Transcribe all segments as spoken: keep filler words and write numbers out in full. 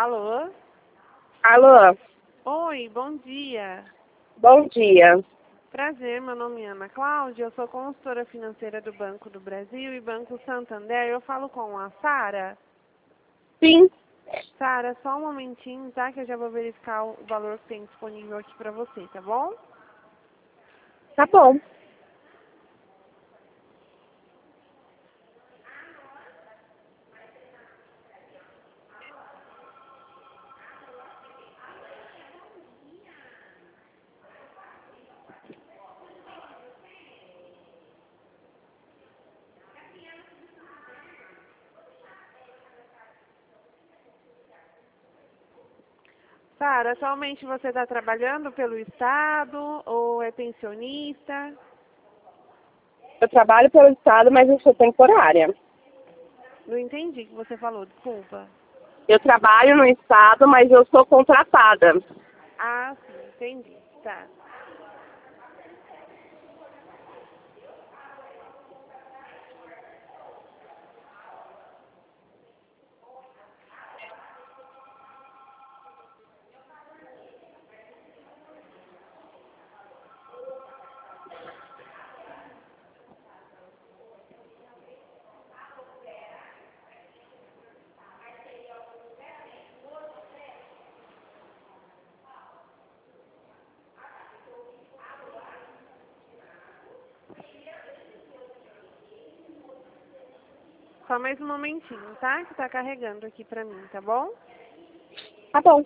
Alô? Alô, Oi, bom dia. bom dia. Prazer, meu nome é Ana Cláudia, eu sou consultora financeira do Banco do Brasil e Banco Santander. Eu falo com a Sara. Sim, Sara, só um momentinho, tá? Que eu já vou verificar o valor que tem disponível aqui pra você, tá bom? tá bom. Sara, atualmente você está trabalhando pelo Estado ou é pensionista? Eu trabalho pelo Estado, mas eu sou temporária. Não entendi o que você falou, desculpa. Eu trabalho no Estado, mas eu sou contratada. Ah, sim, entendi. Tá. Só mais um momentinho, tá? Que tá carregando aqui pra mim, tá bom? Tá bom.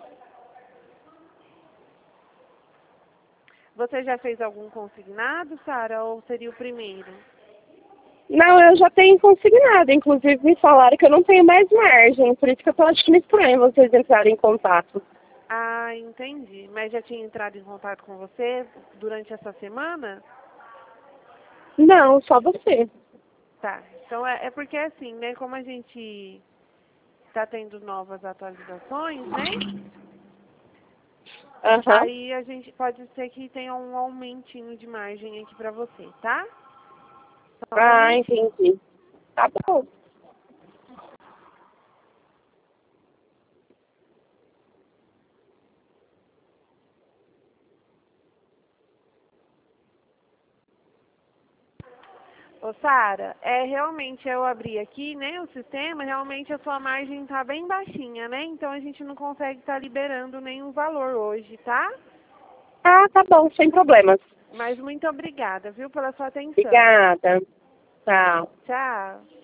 Você já fez algum consignado, Sara, ou seria o primeiro? Não, eu já tenho consignado. Inclusive, me falaram que eu não tenho mais margem. Por isso que eu tô achando estranho vocês entrarem em contato. Ah, entendi. Mas já tinha entrado em contato com você durante essa semana? Não, só você. Tá. Então é, é porque assim, né? Como a gente tá tendo novas atualizações, né? Aham. Aí a gente pode ser que tenha um aumentinho de margem aqui pra você, tá? Só um Ah, momentinho. entendi. Tá bom. Ô, Sara, é, realmente eu abri aqui, né, o sistema, realmente a sua margem tá bem baixinha, né? Então a gente não consegue estar liberando nenhum valor hoje, tá? Ah, tá bom, sem problemas. Mas muito obrigada, viu, pela sua atenção. Obrigada. Tchau. Tchau.